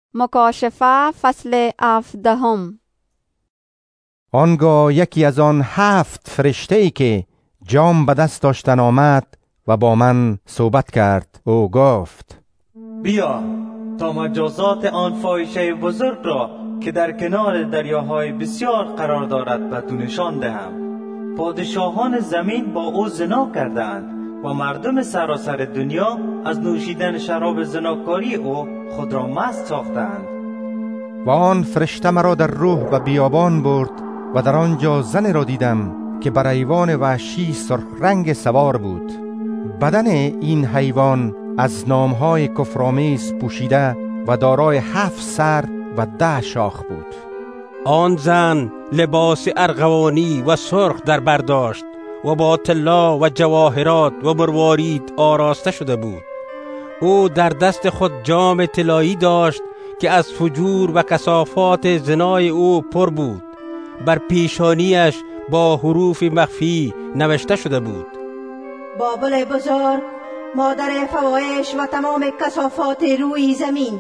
مکاشفه فصل 17. آنگاه یکی از آن 7 فرشته‌ای که جام به دست داشتن آمد و با من صحبت کرد. او گفت: بیا تا مجازات آن فاحشه بزرگ را که در کنار دریاهای بسیار قرار دارد به تو نشان دهم. پادشاهان زمین با او زنا کردند و مردم سراسر دنیا از نوشیدن شراب زناکاری او خود را مست ساختند. و آن فرشته مرا در روح و بیابان برد و در آنجا زن را دیدم که بر حیوان وحشی سرخ رنگ سوار بود. بدن این حیوان از نامهای کفرآمیز پوشیده و دارای 7 سر و 10 شاخ بود. آن زن لباس ارغوانی و سرخ در برداشت و با طلا و جواهرات و مروارید آراسته شده بود. او در دست خود جام طلایی داشت که از فجور و کثافات زنای او پر بود. بر پیشانیش با حروف مخفی نوشته شده بود: بابل بزرگ، مادر فواحش و تمام کثافات روی زمین.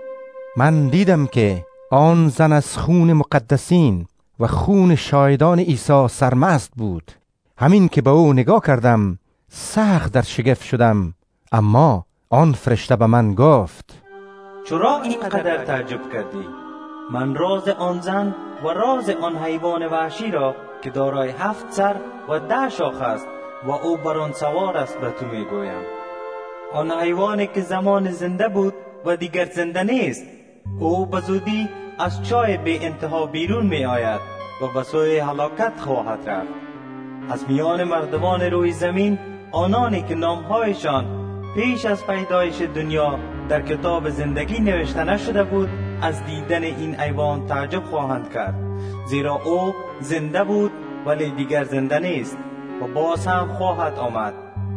من دیدم که آن زن از خون مقدسین و خون شاهدان عیسی سرمست بود. همین که به او نگاه کردم سخت در شگفت شدم. اما آن فرشته به من گفت: چرا اینقدر تعجب کردی؟ من راز آن زن و راز آن حیوان وحشی را که دارای 7 سر و 10 شاخ است و او بر آن سوار است به تو میگویم. آن حیوانی که زمان زنده بود و دیگر زنده نیست، او به زودی از چاه بی انتها بیرون می آید و به سوی هلاکت خواهد رفت. از میان مردمان روی زمین آنانی که نامهایشان پیش از پیدایش دنیا در کتاب زندگی نوشته نشده بود از دیدن این حیوان تعجب خواهند کرد، زیرا او زنده بود ولی دیگر زنده نیست و باز هم خواهد آمد.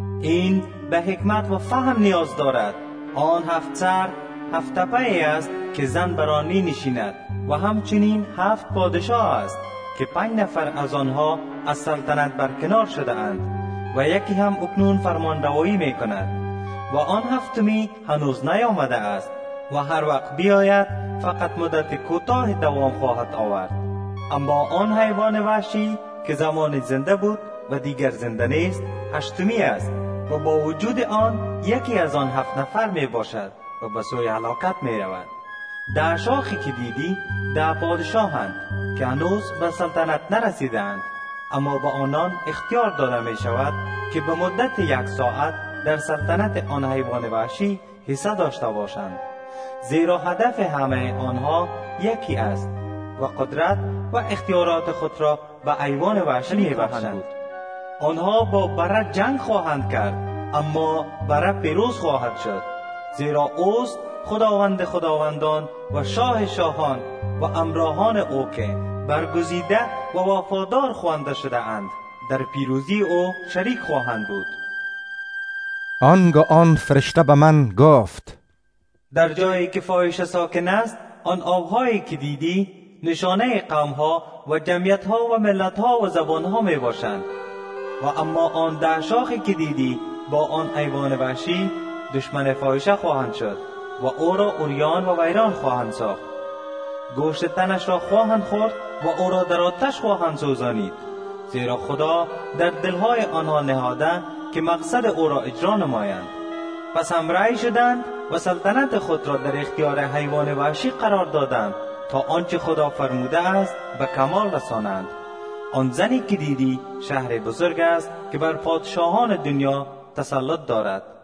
این به حکمت و فهم نیاز دارد. آن 7 سر 7 تپه است که زن بر آن می نشیند و همچنین 7 پادشاه است که 5 نفر از آنها از سلطنت برکنار شده اند و یکی هم اکنون فرمان روایی می کند و آن 7می هنوز نیامده است و هر وقت بیاید فقط مدت کوتاه دوام خواهد آورد. اما آن حیوان وحشی که زمان زنده بود و دیگر زنده نیست 8می است و با وجود آن یکی از آن 7 نفر می باشد و به سوی هلاکت می رود. 10 شاخی که دیدی 10 پادشاهند که هنوز به سلطنت نرسیدند، اما به آنان اختیار داده می شود که به مدت 1 ساعت در سلطنت آن حیوان وحشی حصه داشته باشند، زیرا هدف همه آنها یکی است و قدرت و اختیارات خود را به حیوان وحشی می بخشند. آنها با بره جنگ خواهند کرد، اما بره پیروز خواهد شد، زیرا اوست خداوند خداوندان و شاه شاهان و امراهان او که برگزیده و وفادار خوانده شده اند در پیروزی او شریک خواهند بود. آنگاه آن فرشته به من گفت: در جایی که فاحشه ساکن است، آن آبهایی که دیدی نشانه قومها و جمعیتها و ملتها و زبانها می باشند. و اما آن 10 شاخی که دیدی با آن حیوان وحشی دشمن فاحشه خواهند شد و او را عریان و ویران خواهند ساخت. گوشت تنش را خواهند خورد و او را در آتش خواهند سوزانید، زیرا خدا در دلهای آنها نهاده که مقصد او را اجرا نمایند. پس هم رأی شدند و سلطنت خود را در اختیار حیوان وحشی قرار دادند تا آنچه خدا فرموده است به کمال رسانند. آن زنی که دیدی شهر بزرگ است که بر پادشاهان دنیا تسلط دارد.